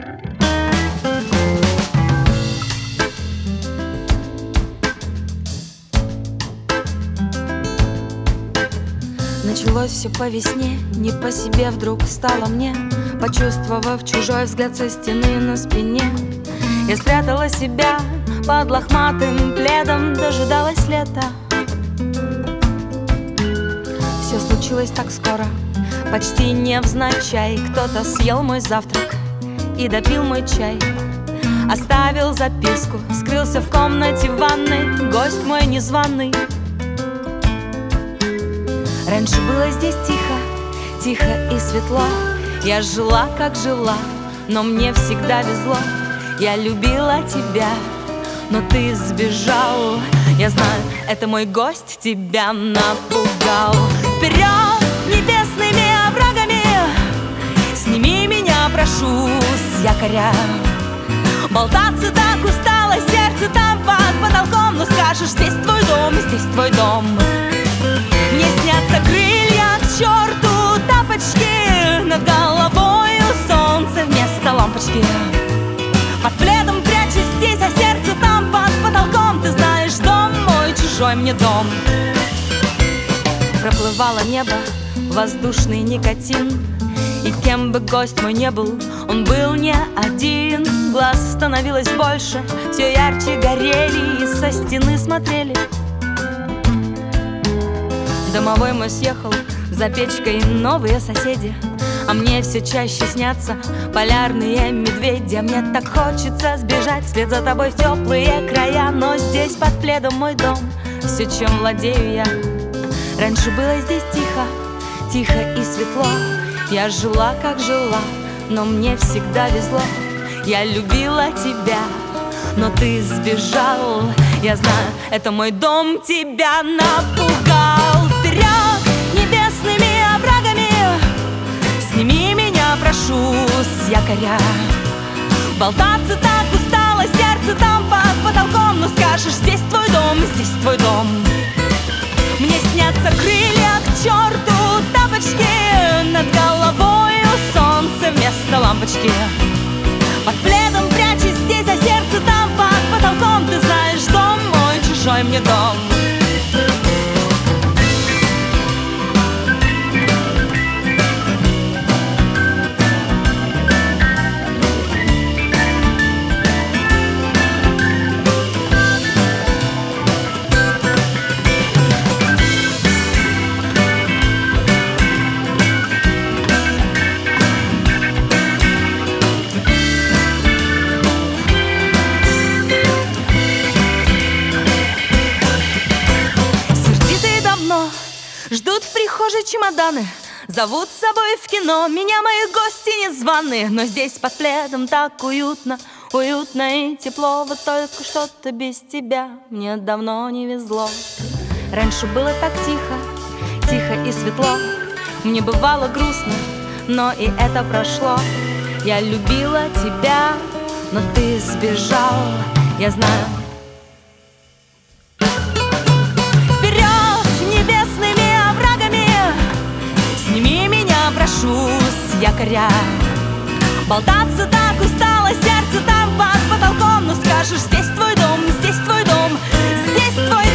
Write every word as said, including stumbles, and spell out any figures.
Началось все по весне, не по себе вдруг стало мне, почувствовав чужой взгляд со стены на спине. Я спрятала себя под лохматым пледом, дожидалась лета. Все случилось так скоро, почти невзначай. Кто-то съел мой завтрак и допил мой чай, оставил записку, скрылся в комнате ванной, гость мой незваный. Раньше было здесь тихо, тихо и светло. Я жила, как жила, но мне всегда везло. Я любила тебя, но ты сбежал. Я знаю, это мой гость тебя напугал. Вперед небесными оврагами, сними меня, прошу, с якоря. Болтаться так устало, сердце там под потолком. Но скажешь, здесь твой дом, здесь твой дом. Мне снятся крылья, к черту тапочки, над головой солнце вместо лампочки. Под пледом прячусь здесь, а сердце там под потолком. Ты знаешь, дом мой, чужой мне дом. Проплывало небо, воздушный никотин, и кем бы гость мой не был, он был не один. Глаз становилось больше, все ярче горели и со стены смотрели. Домовой мой съехал, за печкой новые соседи, а мне все чаще снятся полярные медведи. Мне так хочется сбежать вслед за тобой в теплые края, но здесь под пледом мой дом, все, чем владею я. Раньше было здесь тихо, тихо и светло. Я жила, как жила, но мне всегда везло. Я любила тебя, но ты сбежал. Я знаю, это мой дом тебя напугал. Вперед небесными оврагами, сними меня, прошу, с якоря. Болтаться так устало, сердце там под потолком. Но скажешь, здесь твой дом, здесь твой дом. Мне снятся крылья, к черту тапочки, над головой солнце вместо лампочки. Под пледом прячусь здесь, а сердце там под потолком. Ты знаешь, дом мой, чужой мне дом. Ждут в прихожей чемоданы, зовут с собой в кино. Меня мои гости незваные, но здесь под пледом так уютно, уютно и тепло. Вот только что-то без тебя мне давно не везло. Раньше было так тихо, тихо и светло. Мне бывало грустно, но и это прошло. Я любила тебя, но ты сбежал. Я знаю. Прошу, с якоря. Болтаться так устало, сердце там под потолком. Но скажешь, здесь твой дом, здесь твой дом, здесь твой